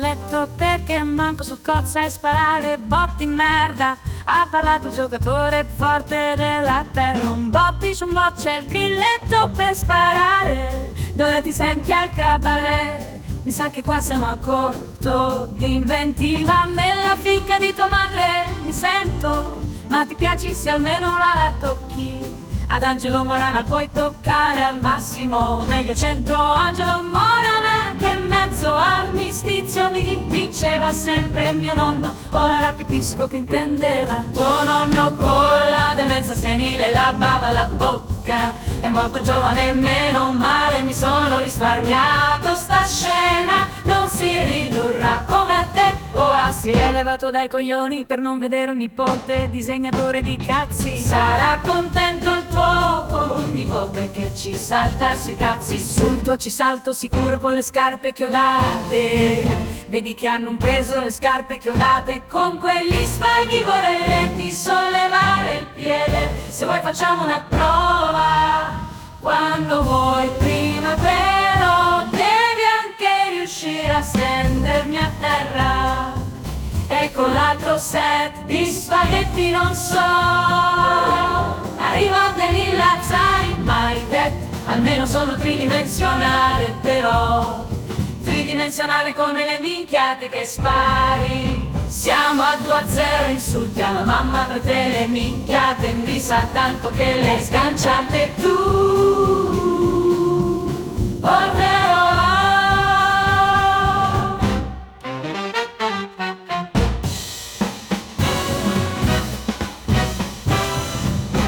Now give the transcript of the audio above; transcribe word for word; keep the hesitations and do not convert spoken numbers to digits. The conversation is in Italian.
letto perché manco su cozza e sparare botti in merda. Ha parlato il giocatore forte della terra. Un botti su un bot c'è il grilletto per sparare. Dove ti senti al cabaret? Mi sa che qua siamo a corto di inventiva. Nella finca di tua madre mi sento, ma ti piaci se almeno la tocchi. Ad Angelo Morana puoi toccare al massimo, meglio cento. Angelo Morana che in mezzo all'armistizio mi diceva sempre mio nonno. Ora capisco che intendeva tuo nonno con la demenza senile, la bava alla bocca. È molto giovane, meno male, mi sono risparmiato sta scena. Non si ridurrà come a te. Ora si è levato dai coglioni per non vedere un nipote disegnatore di cazzi. Sarà contento il tuo nipote che ci salta sui cazzi. Sul tuo ci salto sicuro con le scarpe chiodate. Vedi che hanno un peso le scarpe chiodate. Con quegli spaghi vorrei sollevare il piede. Se vuoi facciamo una prova. Quando vuoi prima però devi anche riuscire a stendermi a terra. E con l'altro set di spaghetti non so, arriva degli lazzari mai detto. Almeno sono tridimensionale però, tridimensionale come le minchiate che spari. Siamo a due a zero, insulti alla mamma per te le minchiate. Mi sa tanto che le sganciate tu.